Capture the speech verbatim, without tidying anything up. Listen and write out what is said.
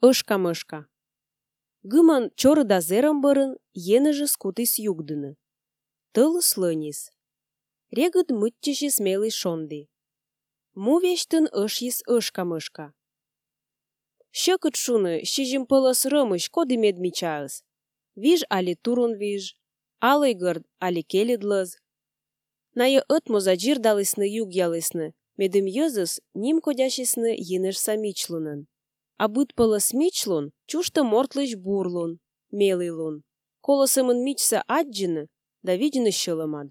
Ышка-мышка. Гыман чорыда зерым бырын, енежі скутыс югдыны. Тылы слынис. Регыт мыттчеші смелый шонды. Му вештін ышйыс ышка-мышка. Щекыт шуны, щижім пылыс рымыш коды медмичаыз. Виж али турун виж, алыйгырд али келедлыз. Найы ытмоза жирдалысны юг ялысны, медім йызыс ним кодяшисны енеш самичлунын. А быт пылыс мичлун, чушты мортлыш бурлун, мелыйлун. Колосымын мичса аджины, да видіні шылымад.